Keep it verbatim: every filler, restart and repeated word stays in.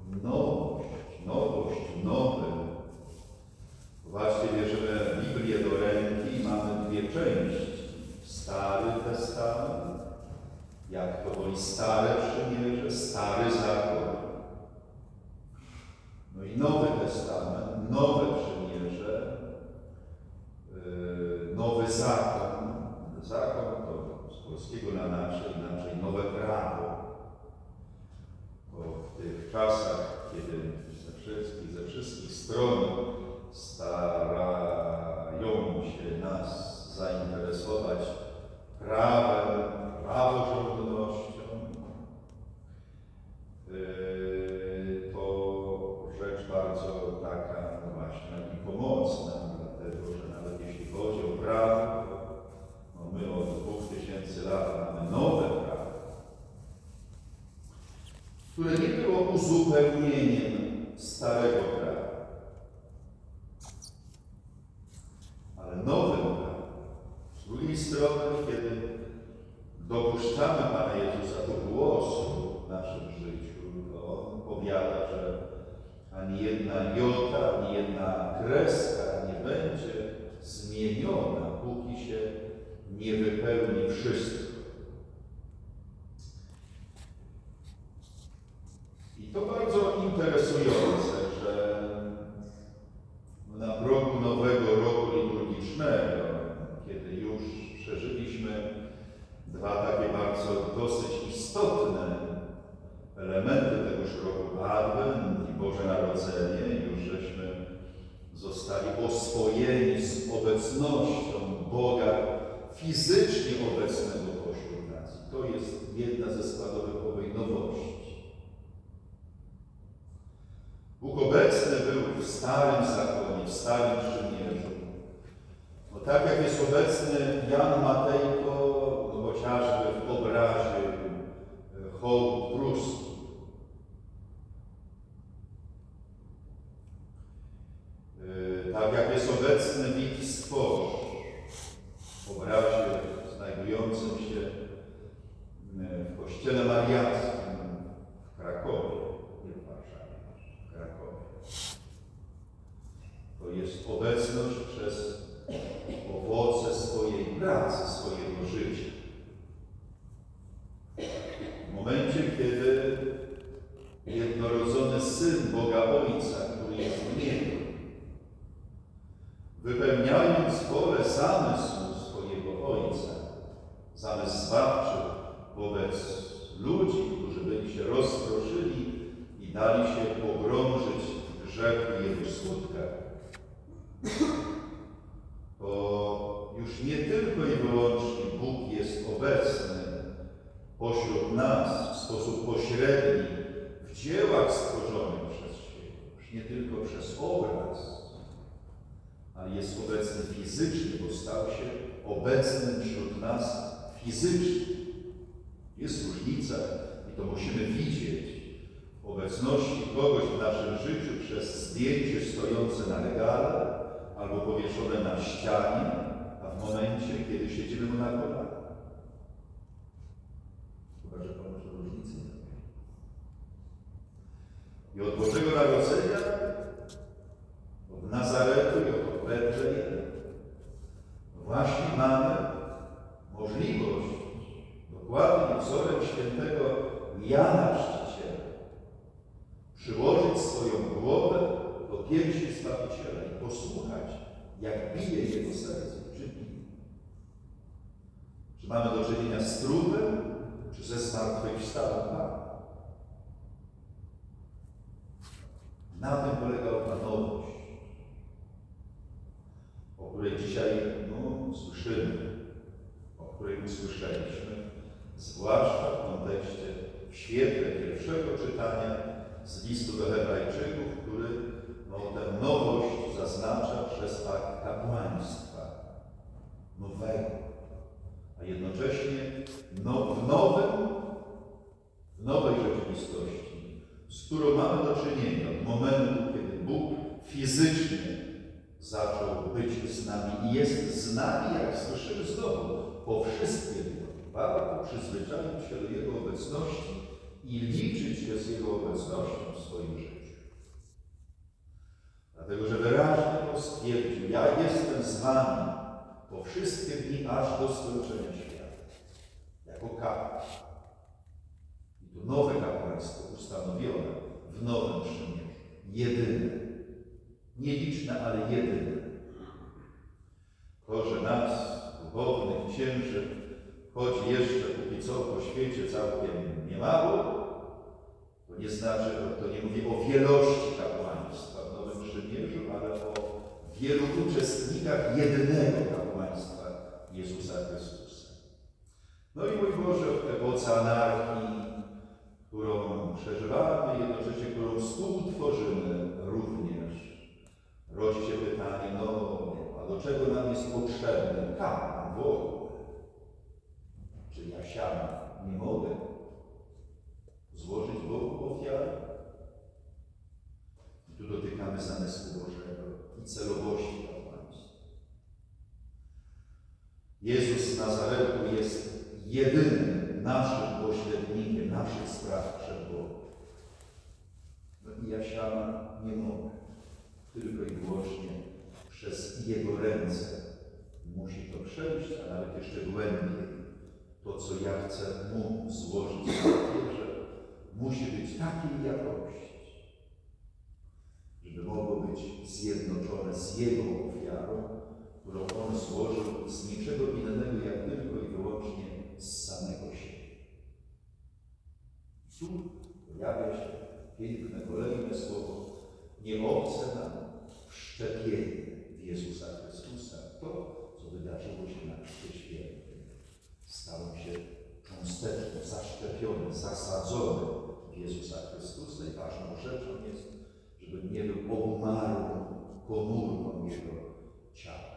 nowość, nowość, nowy. Zobaczcie, bierzemy Biblię do ręki i mamy dwie części. Stary Testament, jak to woli Stare Przymierze, Stary Zakon. No i Nowy Testament, Nowe Przymierze, yy, Nowy Zakon. Zakon to z polskiego na nasze, inaczej nowe prawo. Bo w tych czasach, kiedy ze wszystkich, ze wszystkich stron starają się nas zainteresować prawem, praworządnością, yy, to rzecz bardzo taka no właśnie i pomocna, dlatego że nawet jeśli chodzi o prawo, to no my od dwóch tysięcy lat mamy nowe prawo, które nie było uzupełnieniem starego prawa, ale nowym prawem. Z drugiej strony, kiedy dopuszczamy Pana Jezusa do głosu w naszym życiu, to On powiada, że ani jedna jota, ani jedna kreska nie będzie zmieniona, póki się nie wypełni wszystko. I to bardzo interesujące, że na progu nowego roku liturgicznego, kiedy już przeżyliśmy dwa takie bardzo dosyć istotne elementy tegoż roku, Adwent i Boże Narodzenie, już żeśmy zostali oswojeni z obecnością Boga fizycznie obecnego pośród nas. To jest jedna ze składowych owej nowości. Bóg obecny był w Starym Zakonie, w Starym Przymierzu. No tak jak jest obecny Jan Matejko, no chociażby w obrazie hołd pruski. Yy, tak jak jest obecny Wiki Stworz w obrazie znajdującym się w kościele mariackim w Krakowie, nie w Warszawie, w Krakowie. To jest obecność przez owoce swojej pracy, swojego życia. W momencie, kiedy jednorodzony Syn Boga Ojca, który jest w niebie, wypełniając wolę zamysłu swojego Ojca, zamysł zbawczy wobec ludzi, którzy byli się rozproszyli i dali się pogrążyć w grzechu i jego skutkach, to już nie tylko i wyłącznie Bóg jest obecny pośród nas w sposób pośredni w dziełach stworzonych przez siebie, już nie tylko przez obraz, ale jest obecny fizycznie, bo stał się obecnym wśród nas fizycznie. Jest różnica i to musimy widzieć w obecności kogoś w naszym życiu przez zdjęcie stojące na regale albo powieszone na ścianie, a w momencie, kiedy siedzimy mu na kolanach. Chyba że Pan może różnicy nie wie. I od Bożego Narodzenia, od Nazaretu i od Betlejem właśnie mamy możliwość, dokładnie wzorem świętego Jana Chrzciciela, przyłożyć swoją głowę do piersi Zbawiciela i posłuchać, jak bije jego serce. Czy bije? Czy mamy do czynienia z trupem, czy ze zmartwychwstałym Panem? Na tym polega owa nowość, o której dzisiaj no, słyszymy, o której usłyszeliśmy, zwłaszcza w kontekście, w świetle pierwszego czytania z listu do Hebrajczyków, który no, tę nowość zaznacza przez akt kapłaństwa nowego, a jednocześnie no, w nowym, w nowej rzeczywistości, z którą mamy do czynienia od momentu, kiedy Bóg fizycznie zaczął być z nami i jest z nami, jak słyszymy znowu, po wszystkie dni. Warto przyzwyczaić się do Jego obecności i liczyć się z z Jego obecnością w swoim życiu. Dlatego, że wyraźnie to stwierdził: ja jestem z wami po wszystkie dni aż do skończenia świata. Jako kapłan. I tu nowe kapłaństwo ustanowione w Nowym Przymierzu. Jedyne. Nieliczne, ale jedyne. To, że nas, duchownych księży, choć jeszcze póki co po świecie całkiem niemało, to nie znaczy, to nie mówię o wielości kapłaństwa w Nowym Przymierzu, ale o wielu uczestnikach jednego kapłaństwa Jezusa Chrystusa. No i mój Boże, w epoce anarchii, którą przeżywamy, jednocześnie którą współtworzymy również, rodzi się pytanie, no a do czego nam jest potrzebny kapłan w ogóle? Czy ja sam nie mogę złożyć Bogu ofiary? I tu dotykamy zamysłu Bożego i celowości kapłaństwa. Jezus z Nazaretu jest jedynym naszym pośrednikiem naszych spraw przed Bogiem. No i ja sam nie mogę. Tylko i wyłącznie przez Jego ręce musi to przejść, a nawet jeszcze głębiej. To, co ja chcę Mu złożyć na ofierze, musi być takiej jakości, żeby mogło być zjednoczone z Jego ofiarą, którą On złożył z niczego innego, jak tylko i wyłącznie z samego siebie. Tu pojawia się piękne, kolejne słowo, nie obce nam wszczepienie w Jezusa Chrystusa. To, co wydarzyło się na Chrzcie Świętym. Stałem się cząsteczką, zaszczepiony, zasadzony w Jezusa Chrystusa i ważną rzeczą jest, żeby nie był obumarłą komórką Jego ciała.